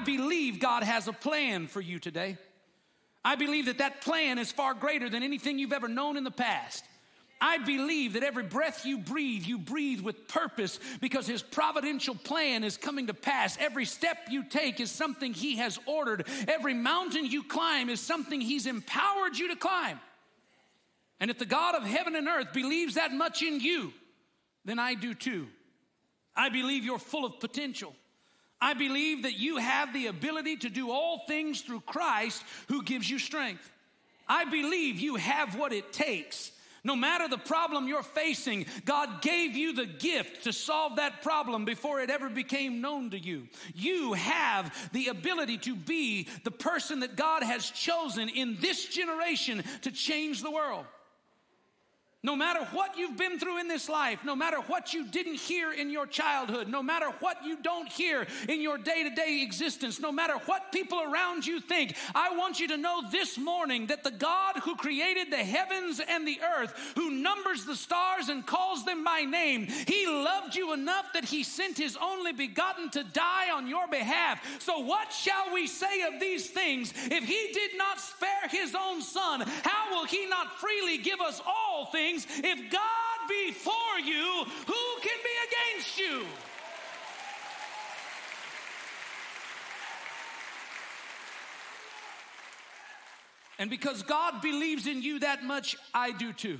believe God has a plan for you today. I believe that that plan is far greater than anything you've ever known in the past. I believe that every breath you breathe with purpose because his providential plan is coming to pass. Every step you take is something he has ordered. Every mountain you climb is something he's empowered you to climb. And if the God of heaven and earth believes that much in you, then I do too. I believe you're full of potential. I believe that you have the ability to do all things through Christ who gives you strength. I believe you have what it takes. No matter the problem you're facing, God gave you the gift to solve that problem before it ever became known to you. You have the ability to be the person that God has chosen in this generation to change the world. No matter what you've been through in this life, no matter what you didn't hear in your childhood, no matter what you don't hear in your day-to-day existence, no matter what people around you think, I want you to know this morning that the God who created the heavens and the earth, who numbers the stars and calls them by name, he loved you enough that he sent his only begotten to die on your behalf. So what shall we say of these things? If he did not spare his own son, how will he not freely give us all things? If God be for you, who can be against you? And because God believes in you that much, I do too.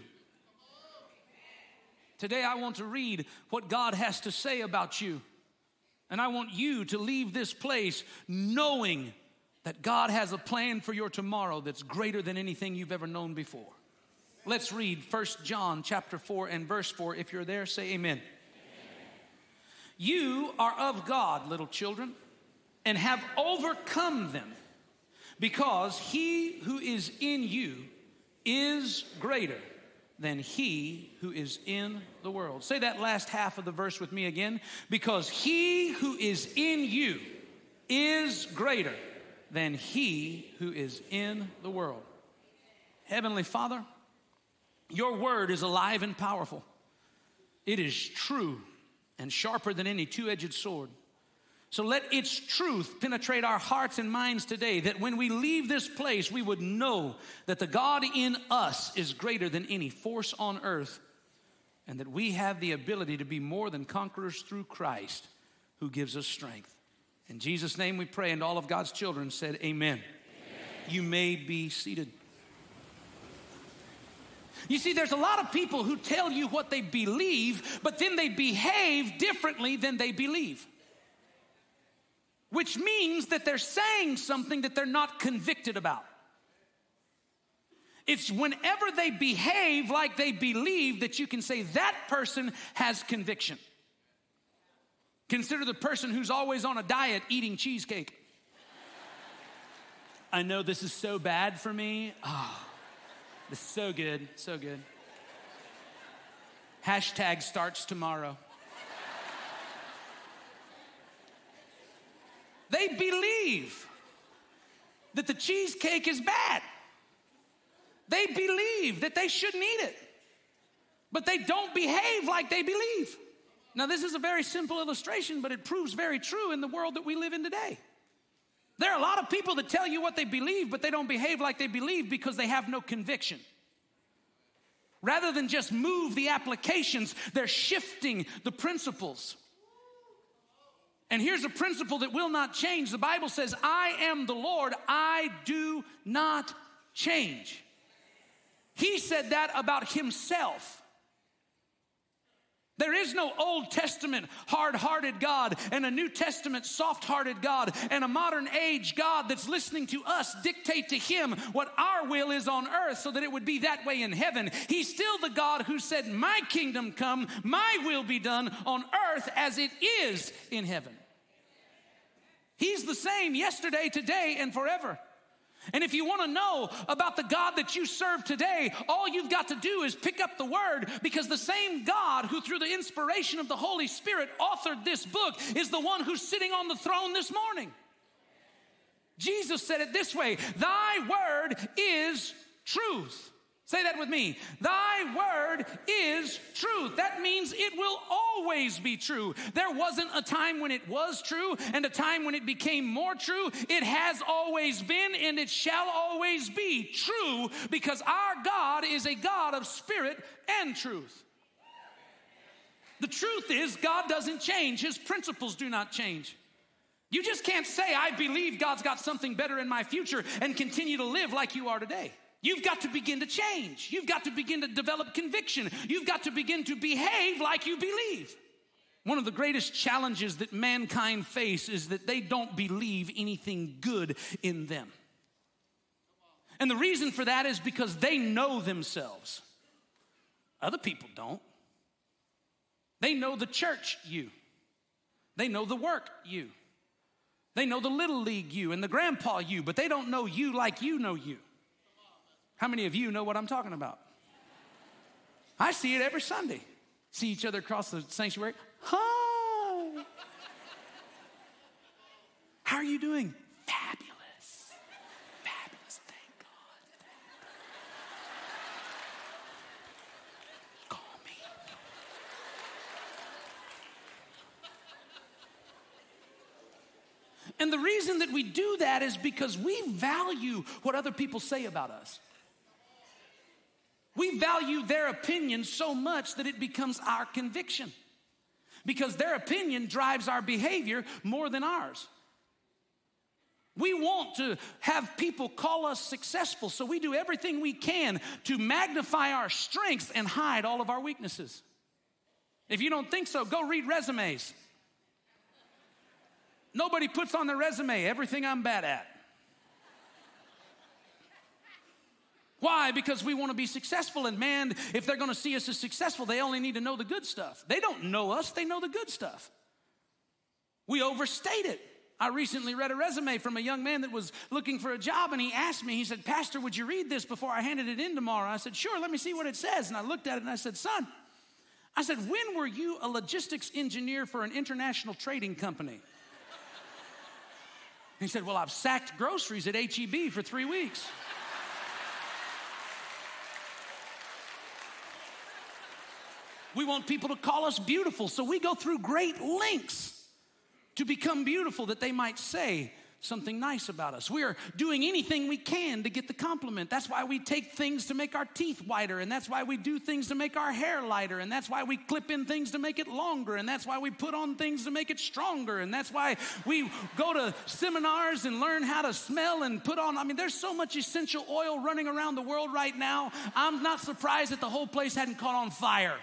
Today I want to read what God has to say about you. And I want you to leave this place knowing that God has a plan for your tomorrow that's greater than anything you've ever known before. Let's read 1 John chapter 4 and verse 4. If you're there, say amen. Amen. You are of God, little children, and have overcome them, because he who is in you is greater than he who is in the world. Say that last half of the verse with me again. Because he who is in you is greater than he who is in the world. Heavenly Father, your word is alive and powerful. It is true and sharper than any two-edged sword. So let its truth penetrate our hearts and minds today, that when we leave this place, we would know that the God in us is greater than any force on earth, and that we have the ability to be more than conquerors through Christ who gives us strength. In Jesus' name we pray, and all of God's children said amen. Amen. You may be seated. You see, there's a lot of people who tell you what they believe, but then they behave differently than they believe. Which means that they're saying something that they're not convicted about. It's whenever they behave like they believe that you can say that person has conviction. Consider the person who's always on a diet eating cheesecake. I know this is so bad for me. Oh. It's so good, so good. Hashtag starts tomorrow. They believe that the cheesecake is bad. They believe that they shouldn't eat it. But they don't behave like they believe. Now, this is a very simple illustration, but it proves very true in the world that we live in today. There are a lot of people that tell you what they believe, but they don't behave like they believe because they have no conviction. Rather than just move the applications, they're shifting the principles. And here's a principle that will not change. The Bible says, I am the Lord, I do not change. He said that about himself. There is no Old Testament hard-hearted God and a New Testament soft-hearted God and a modern age God that's listening to us dictate to him what our will is on earth so that it would be that way in heaven. He's still the God who said, my kingdom come, my will be done on earth as it is in heaven. He's the same yesterday, today, and forever. And if you want to know about the God that you serve today, all you've got to do is pick up the word, because the same God who through the inspiration of the Holy Spirit authored this book is the one who's sitting on the throne this morning. Jesus said it this way, thy word is truth. Say that with me. Thy word is truth. That means it will always be true. There wasn't a time when it was true and a time when it became more true. It has always been and it shall always be true because our God is a God of spirit and truth. The truth is God doesn't change. His principles do not change. You just can't say, I believe God's got something better in my future and continue to live like you are today. You've got to begin to change. You've got to begin to develop conviction. You've got to begin to behave like you believe. One of the greatest challenges that mankind face is that they don't believe anything good in them. And the reason for that is because they know themselves. Other people don't. They know the church you. They know the work you. They know the little league you and the grandpa you, but they don't know you like you know you. How many of you know what I'm talking about? I see it every Sunday. See each other across the sanctuary. Hi. How are you doing? Fabulous. Fabulous. Thank God. Call me. And the reason that we do that is because we value what other people say about us. We value their opinion so much that it becomes our conviction because their opinion drives our behavior more than ours. We want to have people call us successful, so we do everything we can to magnify our strengths and hide all of our weaknesses. If you don't think so, go read resumes. Nobody puts on their resume everything I'm bad at. Why? Because we want to be successful, and man, if they're going to see us as successful, they only need to know the good stuff. They don't know us, they know the good stuff. We overstate it. I recently read a resume from a young man that was looking for a job, and he asked me, he said, Pastor, would you read this before I handed it in tomorrow? I said, sure, let me see what it says. And I looked at it and I said, son, I said, when were you a logistics engineer for an international trading company? He said, well, I've sacked groceries at H-E-B for 3 weeks. We want people to call us beautiful, so we go through great lengths to become beautiful that they might say something nice about us. We are doing anything we can to get the compliment. That's why we take things to make our teeth whiter, and that's why we do things to make our hair lighter, and that's why we clip in things to make it longer, and that's why we put on things to make it stronger, and that's why we go to seminars and learn how to smell and put on. I mean, there's so much essential oil running around the world right now. I'm not surprised that the whole place hadn't caught on fire.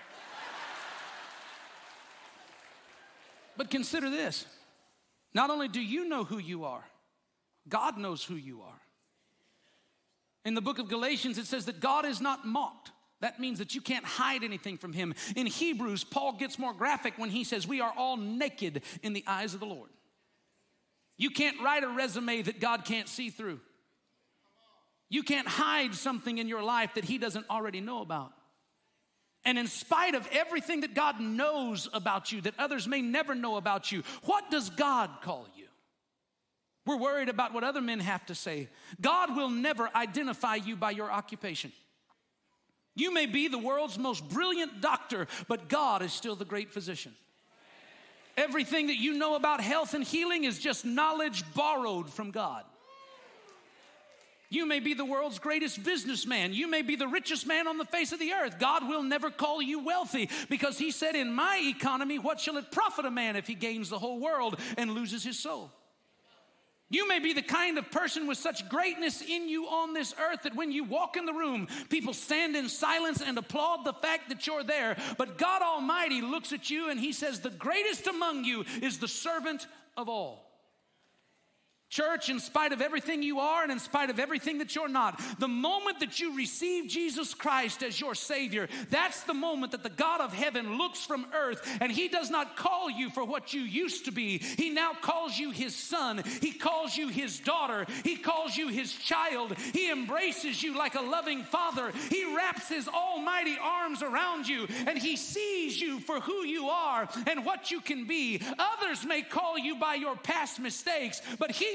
But consider this. Not only do you know who you are, God knows who you are. In the book of Galatians, it says that God is not mocked. That means that you can't hide anything from him. In Hebrews, Paul gets more graphic when he says we are all naked in the eyes of the Lord. You can't write a resume that God can't see through. You can't hide something in your life that he doesn't already know about. And in spite of everything that God knows about you, that others may never know about you, what does God call you? We're worried about what other men have to say. God will never identify you by your occupation. You may be the world's most brilliant doctor, but God is still the great physician. Everything that you know about health and healing is just knowledge borrowed from God. You may be the world's greatest businessman. You may be the richest man on the face of the earth. God will never call you wealthy because he said, in my economy, what shall it profit a man if he gains the whole world and loses his soul? You may be the kind of person with such greatness in you on this earth that when you walk in the room, people stand in silence and applaud the fact that you're there. But God Almighty looks at you and he says, the greatest among you is the servant of all. Church, in spite of everything you are and in spite of everything that you're not, the moment that you receive Jesus Christ as your Savior, that's the moment that the God of heaven looks from earth and he does not call you for what you used to be. He now calls you his son. He calls you his daughter. He calls you his child. He embraces you like a loving father. He wraps his almighty arms around you and he sees you for who you are and what you can be. Others may call you by your past mistakes, but he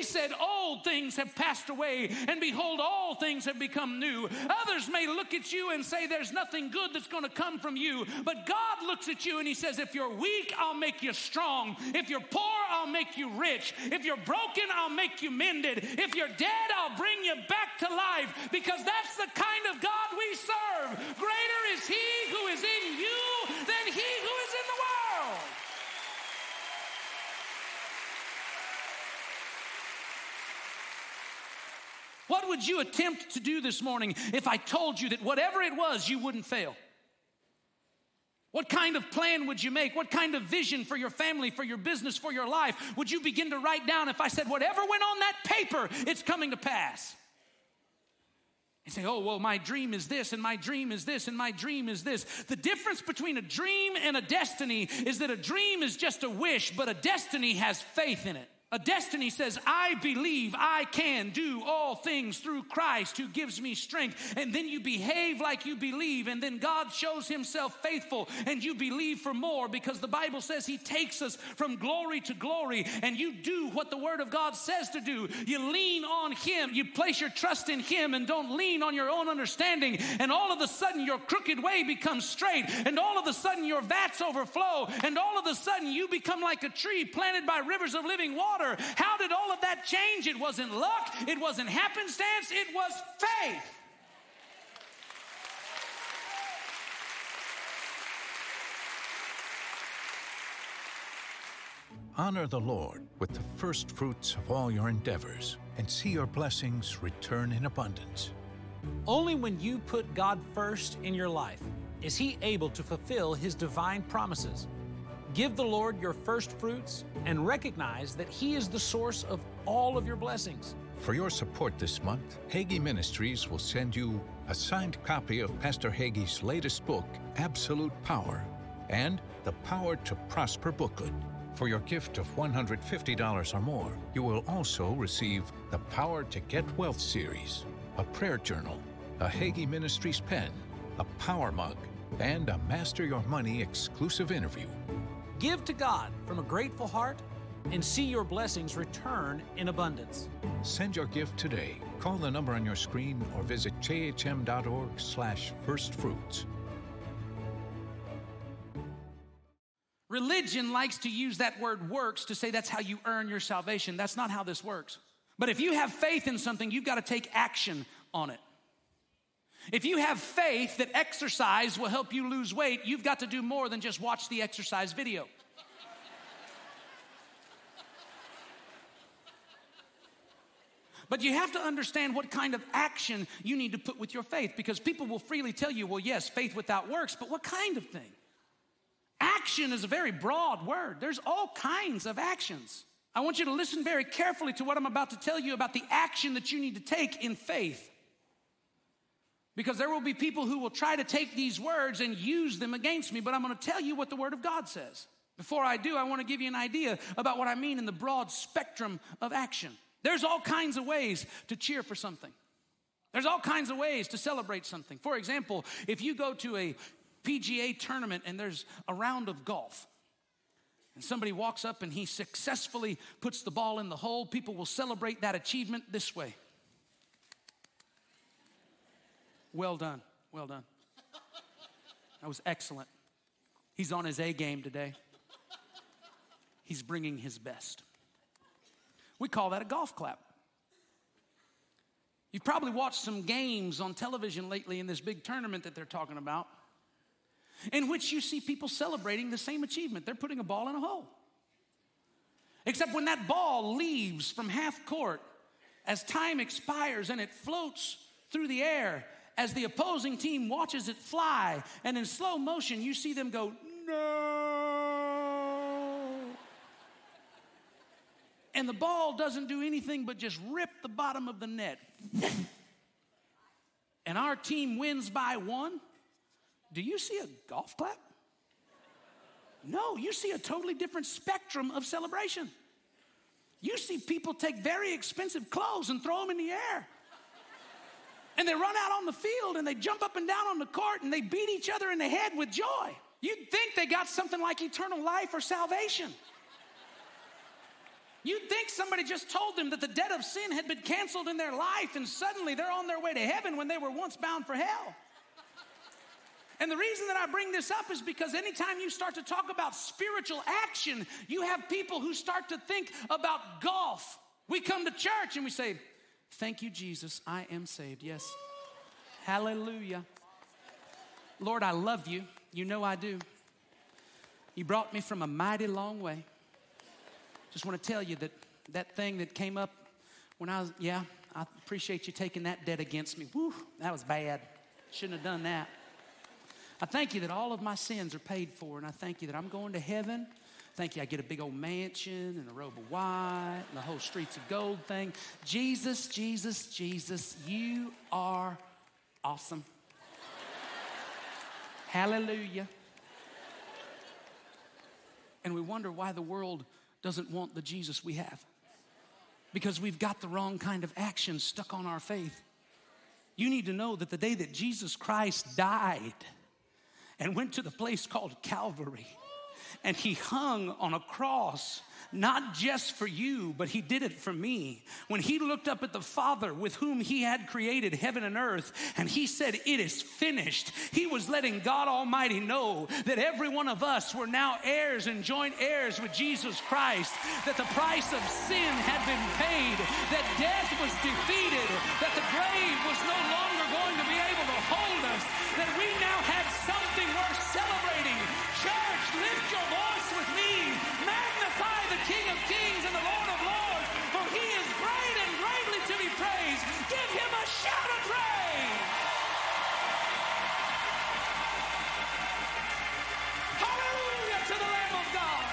said, old things have passed away, and behold, all things have become new. Others may look at you and say there's nothing good that's going to come from you, but God looks at you and he says, if you're weak, I'll make you strong. If you're poor, I'll make you rich. If you're broken, I'll make you mended. If you're dead, I'll bring you back to life, because that's the kind of God we serve. Greater is he who is in you than he who is in the world. What would you attempt to do this morning if I told you that whatever it was, you wouldn't fail? What kind of plan would you make? What kind of vision for your family, for your business, for your life would you begin to write down if I said whatever went on that paper, it's coming to pass? You say, oh, well, my dream is this, and my dream is this, and my dream is this. The difference between a dream and a destiny is that a dream is just a wish, but a destiny has faith in it. A destiny says, I believe I can do all things through Christ who gives me strength. And then you behave like you believe, and then God shows himself faithful, and you believe for more, because the Bible says he takes us from glory to glory, and you do what the Word of God says to do. You lean on him. You place your trust in him and don't lean on your own understanding. And all of a sudden, your crooked way becomes straight, and all of a sudden, your vats overflow, and all of a sudden, you become like a tree planted by rivers of living water. How did all of that change? It wasn't luck. It wasn't happenstance. It was faith. Honor the Lord with the first fruits of all your endeavors, and see your blessings return in abundance. Only when you put God first in your life is he able to fulfill his divine promises. Give the Lord your first fruits and recognize that he is the source of all of your blessings. For your support this month, Hagee Ministries will send you a signed copy of Pastor Hagee's latest book, Absolute Power, and the Power to Prosper booklet. For your gift of $150 or more, you will also receive the Power to Get Wealth series, a prayer journal, a Hagee Ministries pen, a power mug, and a Master Your Money exclusive interview. Give to God from a grateful heart and see your blessings return in abundance. Send your gift today. Call the number on your screen or visit jhm.org/firstfruits. Religion likes to use that word works to say that's how you earn your salvation. That's not how this works. But if you have faith in something, you've got to take action on it. If you have faith that exercise will help you lose weight, you've got to do more than just watch the exercise video. But you have to understand what kind of action you need to put with your faith, because people will freely tell you, well, yes, faith without works, but what kind of thing? Action is a very broad word. There's all kinds of actions. I want you to listen very carefully to what I'm about to tell you about the action that you need to take in faith. Because there will be people who will try to take these words and use them against me, but I'm going to tell you what the Word of God says. Before I do, I want to give you an idea about what I mean in the broad spectrum of action. There's all kinds of ways to cheer for something. There's all kinds of ways to celebrate something. For example, if you go to a PGA tournament and there's a round of golf, and somebody walks up and he successfully puts the ball in the hole, people will celebrate that achievement this way. Well done, well done. That was excellent. He's on his A game today. He's bringing his best. We call that a golf clap. You've probably watched some games on television lately in this big tournament that they're talking about, in which you see people celebrating the same achievement. They're putting a ball in a hole. Except when that ball leaves from half court, as time expires and it floats through the air, as the opposing team watches it fly, and in slow motion, you see them go, no. And the ball doesn't do anything but just rip the bottom of the net. And our team wins by 1. Do you see a golf clap? No, you see a totally different spectrum of celebration. You see people take very expensive clothes and throw them in the air. And they run out on the field and they jump up and down on the court and they beat each other in the head with joy. You'd think they got something like eternal life or salvation. You'd think somebody just told them that the debt of sin had been canceled in their life, and suddenly they're on their way to heaven when they were once bound for hell. And the reason that I bring this up is because anytime you start to talk about spiritual action, you have people who start to think about golf. We come to church and we say, thank you, Jesus, I am saved. Yes. Hallelujah. Lord, I love you. You know I do. You brought me from a mighty long way. Just want to tell you that thing that came up when I appreciate you taking that debt against me. Woo, that was bad. Shouldn't have done that. I thank you that all of my sins are paid for, and I thank you that I'm going to heaven. Thank you, I get a big old mansion and a robe of white and the whole streets of gold thing. Jesus, Jesus, Jesus, you are awesome. Hallelujah. And we wonder why the world doesn't want the Jesus we have. Because we've got the wrong kind of action stuck on our faith. You need to know that the day that Jesus Christ died and went to the place called Calvary, and he hung on a cross, not just for you, but he did it for me. When he looked up at the Father with whom he had created heaven and earth, and he said, it is finished, he was letting God Almighty know that every one of us were now heirs and joint heirs with Jesus Christ, that the price of sin had been paid, that death was defeated, that the grave was no longer going to be able to hold us, that we now had something worth celebrating. Church, lift your voice with me. Magnify the King of Kings and the Lord of Lords, for he is great and greatly to be praised. Give him a shout of praise. Hallelujah to the Lamb of God.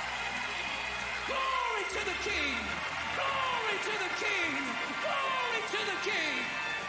Glory to the King. Glory to the King. Glory to the King.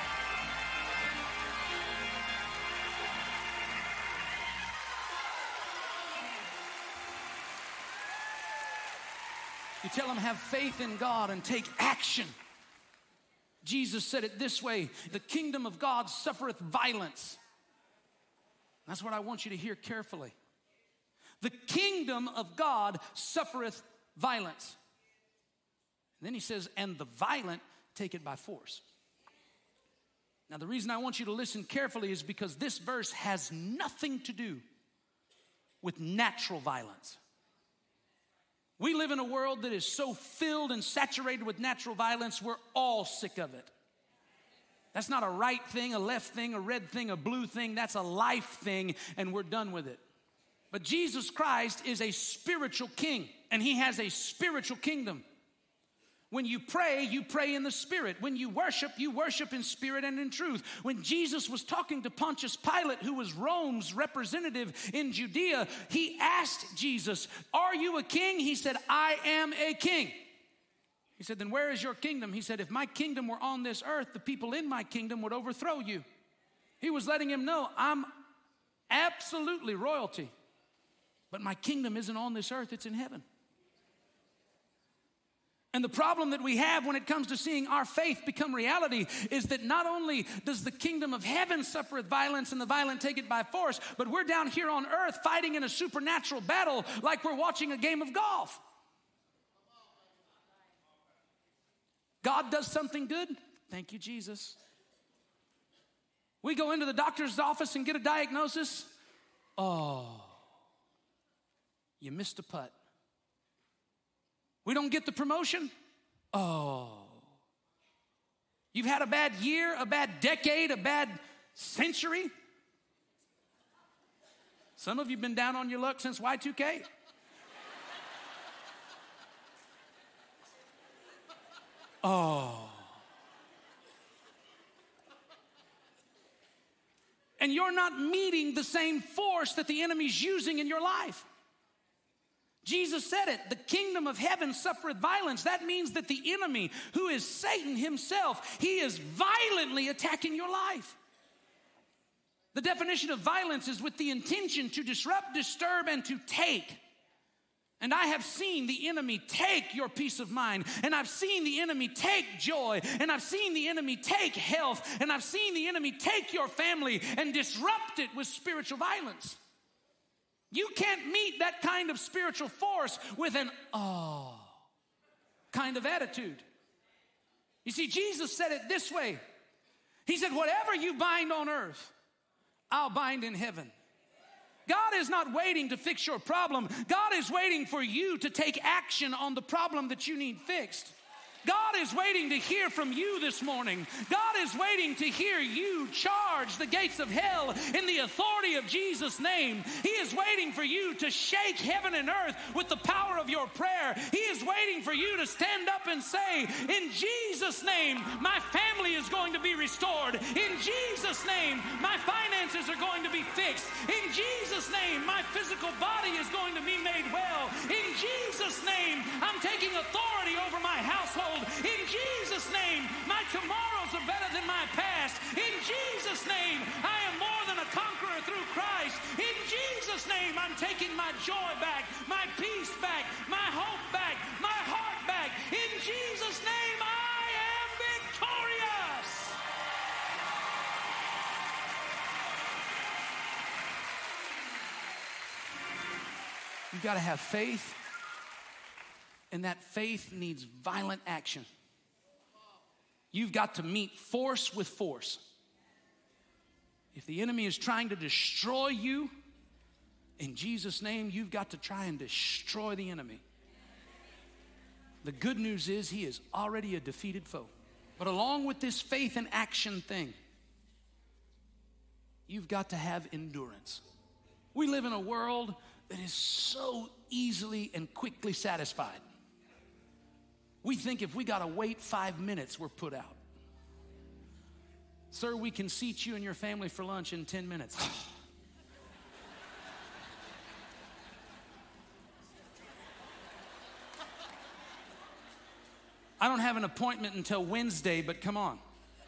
You tell them, have faith in God and take action. Jesus said it this way, the kingdom of God suffereth violence. That's what I want you to hear carefully. The kingdom of God suffereth violence. And then he says, and the violent take it by force. Now the reason I want you to listen carefully is because this verse has nothing to do with natural violence. We live in a world that is so filled and saturated with natural violence, we're all sick of it. That's not a right thing, a left thing, a red thing, a blue thing. That's a life thing, and we're done with it. But Jesus Christ is a spiritual king, and he has a spiritual kingdom. When you pray in the Spirit. When you worship in spirit and in truth. When Jesus was talking to Pontius Pilate, who was Rome's representative in Judea, he asked Jesus, are you a king? He said, I am a king. He said, then where is your kingdom? He said, if my kingdom were on this earth, the people in my kingdom would overthrow you. He was letting him know, I'm absolutely royalty. But my kingdom isn't on this earth, it's in heaven. And the problem that we have when it comes to seeing our faith become reality is that not only does the kingdom of heaven suffer with violence and the violent take it by force, but we're down here on earth fighting in a supernatural battle like we're watching a game of golf. God does something good. Thank you, Jesus. We go into the doctor's office and get a diagnosis. Oh, you missed a putt. We don't get the promotion. Oh, you've had a bad year, a bad decade, a bad century. Some of you have been down on your luck since Y2K. Oh. And you're not meeting the same force that the enemy's using in your life. Jesus said it, the kingdom of heaven suffereth violence. That means that the enemy, who is Satan himself, he is violently attacking your life. The definition of violence is with the intention to disrupt, disturb, and to take. And I have seen the enemy take your peace of mind, and I've seen the enemy take joy, and I've seen the enemy take health, and I've seen the enemy take your family and disrupt it with spiritual violence. You can't meet that kind of spiritual force with an oh. kind of attitude. You see, Jesus said it this way. He said, whatever you bind on earth, I'll bind in heaven. God is not waiting to fix your problem. God is waiting for you to take action on the problem that you need fixed. God is waiting to hear from you this morning. God is waiting to hear you charge the gates of hell in the authority of Jesus' name. He is waiting for you to shake heaven and earth with the power of your prayer. He is waiting for you to stand up and say, in Jesus' name, my family is going to be restored. In Jesus' name, my finances are going to be fixed. In Jesus' name, my physical body is going to be made well. In Jesus' name, I'm taking authority over my household. In Jesus' name, my tomorrows are better than my past. In Jesus' name, I am more than a conqueror through Christ. In Jesus' name, I'm taking my joy back, my peace back, my hope back, my heart back. In Jesus' name, I am victorious. You've got to have faith. And that faith needs violent action. You've got to meet force with force. If the enemy is trying to destroy you, in Jesus' name, you've got to try and destroy the enemy. The good news is he is already a defeated foe. But along with this faith and action thing, you've got to have endurance. We live in a world that is so easily and quickly satisfied. We think if we got to wait 5 minutes, we're put out. Sir, we can seat you and your family for lunch in 10 minutes. I don't have an appointment until Wednesday, but come on.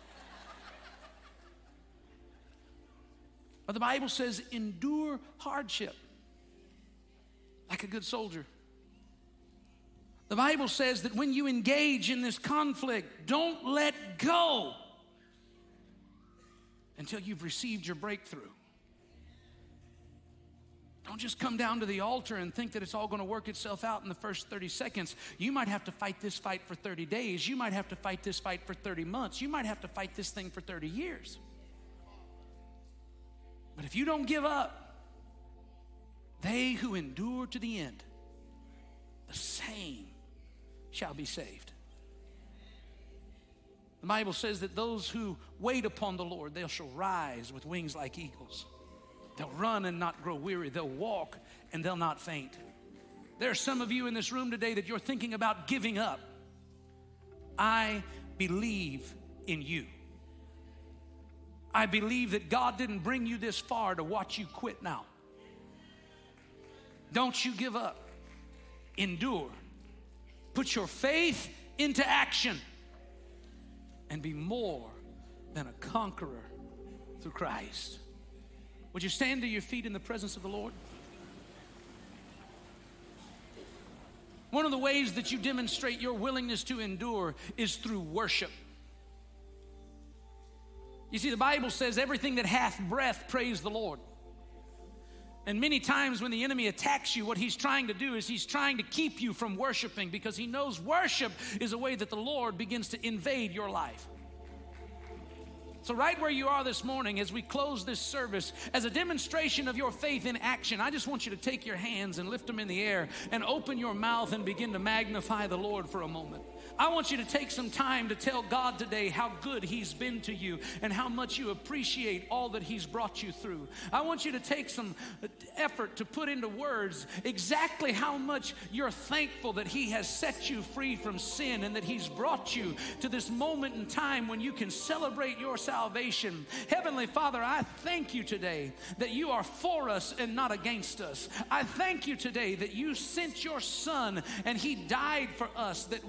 But the Bible says, endure hardship like a good soldier. The Bible says that when you engage in this conflict, don't let go until you've received your breakthrough. Don't just come down to the altar and think that it's all going to work itself out in the first 30 seconds. You might have to fight this fight for 30 days. You might have to fight this fight for 30 months. You might have to fight this thing for 30 years. But if you don't give up, they who endure to the end, the same shall be saved. The Bible says that those who wait upon the Lord, they shall rise with wings like eagles. They'll run and not grow weary. They'll walk and they'll not faint. There are some of you in this room today that you're thinking about giving up. I believe in you. I believe that God didn't bring you this far to watch you quit now. Don't you give up. Endure. Put your faith into action and be more than a conqueror through Christ. Would you stand to your feet in the presence of the Lord? One of the ways that you demonstrate your willingness to endure is through worship. You see, the Bible says everything that hath breath, praise the Lord. And many times when the enemy attacks you, what he's trying to do is he's trying to keep you from worshiping, because he knows worship is a way that the Lord begins to invade your life. So right where you are this morning, as we close this service, as a demonstration of your faith in action, I just want you to take your hands and lift them in the air and open your mouth and begin to magnify the Lord for a moment. I want you to take some time to tell God today how good he's been to you and how much you appreciate all that he's brought you through. I want you to take some effort to put into words exactly how much you're thankful that he has set you free from sin and that he's brought you to this moment in time when you can celebrate your salvation. Heavenly Father, I thank you today that you are for us and not against us. I thank you today that you sent your Son and he died for us that we might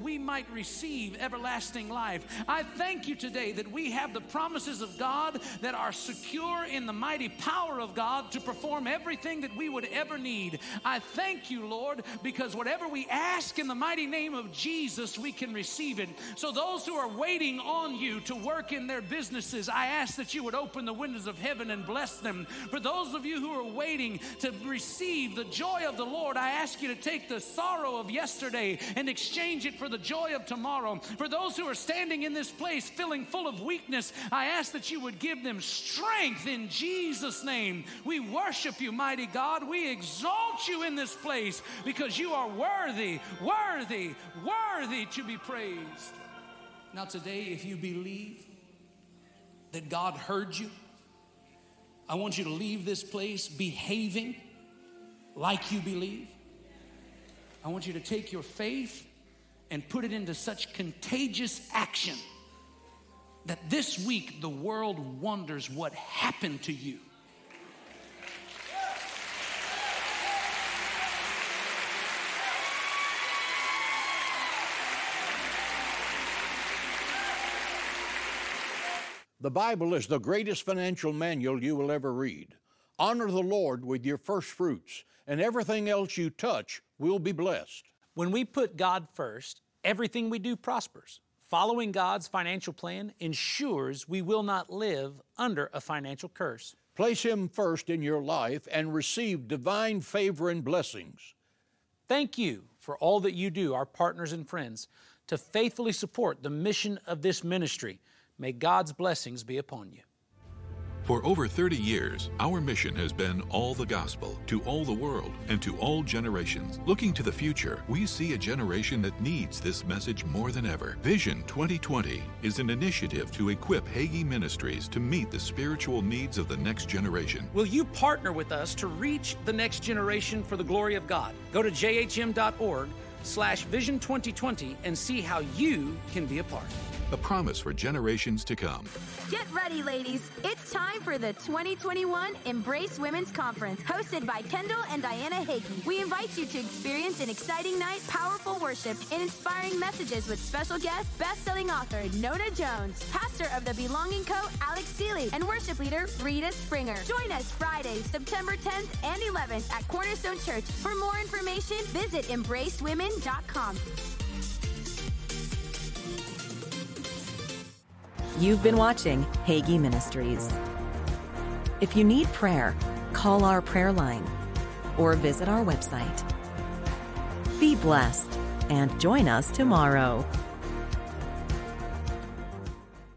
receive everlasting life. I thank you today that we have the promises of God that are secure in the mighty power of God to perform everything that we would ever need. I thank you, Lord, because whatever we ask in the mighty name of Jesus, we can receive it. So those who are waiting on you to work in their businesses, I ask that you would open the windows of heaven and bless them. For those of you who are waiting to receive the joy of the Lord, I ask you to take the sorrow of yesterday and exchange it for the joy of tomorrow. For those who are standing in this place feeling full of weakness, I ask that you would give them strength in Jesus' name. We worship you, mighty God. We exalt you in this place because you are worthy, worthy, worthy to be praised. Now today, if you believe that God heard you, I want you to leave this place behaving like you believe. I want you to take your faith and put it into such contagious action that this week the world wonders what happened to you. The Bible is the greatest financial manual you will ever read. Honor the Lord with your first fruits, and everything else you touch will be blessed. When we put God first, everything we do prospers. Following God's financial plan ensures we will not live under a financial curse. Place Him first in your life and receive divine favor and blessings. Thank you for all that you do, our partners and friends, to faithfully support the mission of this ministry. May God's blessings be upon you. For over 30 years, our mission has been all the gospel to all the world and to all generations. Looking to the future, we see a generation that needs this message more than ever. Vision 2020 is an initiative to equip Hagee Ministries to meet the spiritual needs of the next generation. Will you partner with us to reach the next generation for the glory of God? Go to jhm.org/Vision 2020 and see how you can be a part. A promise for generations to come. Get ready, ladies. It's time for the 2021 Embrace Women's Conference, hosted by Kendall and Diana Hagee. We invite you to experience an exciting night, powerful worship, and inspiring messages with special guest, best-selling author Nona Jones, pastor of the Belonging Co., Alex Seeley, and worship leader Rita Springer. Join us Friday, September 10th and 11th at Cornerstone Church. For more information, visit embracewomen.com. You've been watching Hagee Ministries. If you need prayer, call our prayer line or visit our website. Be blessed and join us tomorrow.